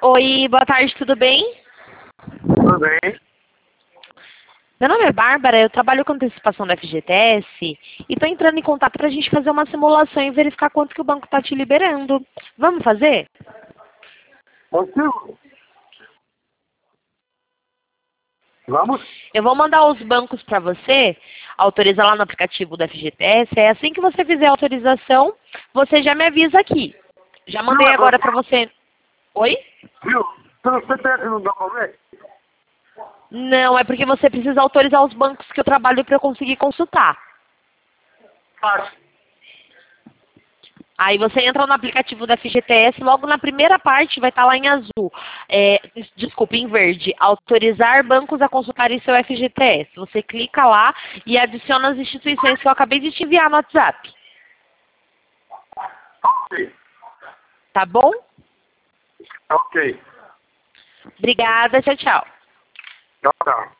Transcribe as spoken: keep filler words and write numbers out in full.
Oi, boa tarde, tudo bem? Tudo bem? Meu nome é Bárbara, eu trabalho com antecipação da F G T S e estou entrando em contato para a gente fazer uma simulação e verificar quanto que o banco está te liberando. Vamos fazer? Consigo? Vamos? Eu vou mandar os bancos para você, autoriza lá no aplicativo da F G T S, é assim que você fizer a autorização, você já me avisa aqui. Já mandei Não, agora para você. Oi? Viu? Pelo C P F não dá pra ver? Não, é porque você precisa autorizar os bancos que eu trabalho para eu conseguir consultar. Fácil. Aí você entra no aplicativo da F G T S, logo na primeira parte vai estar lá em azul. É, desculpa, em verde. Autorizar bancos a consultarem seu F G T S. Você clica lá e adiciona as instituições que eu acabei de te enviar no WhatsApp. Ok. Tá bom? Ok. Obrigada, tchau, tchau. Tchau, tchau.